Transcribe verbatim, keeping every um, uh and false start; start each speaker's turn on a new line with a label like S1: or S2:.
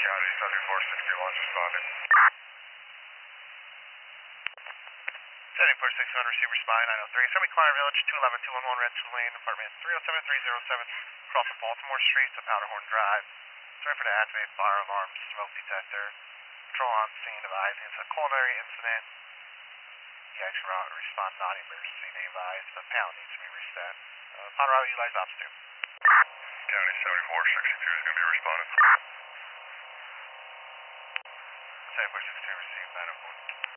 S1: County, seventy-four sixty-one, responding.
S2: seventy-four sixty-one, receiver spy nine oh three. Semi Choir Village, two eleven two one one, Red Tulane, apartment three oh seven three oh seven, across from Baltimore Street to Powderhorn Drive. Sorry for the activate fire alarm smoke detector. Patrol on scene advising it's a culinary incident. The action route respond non-emergency name advised, but panel needs to be reset. Uh, upon route, utilize ops two.
S1: County seventy-four sixty-two is going to be responding.
S2: seventy-four sixty-two, receive nine oh four.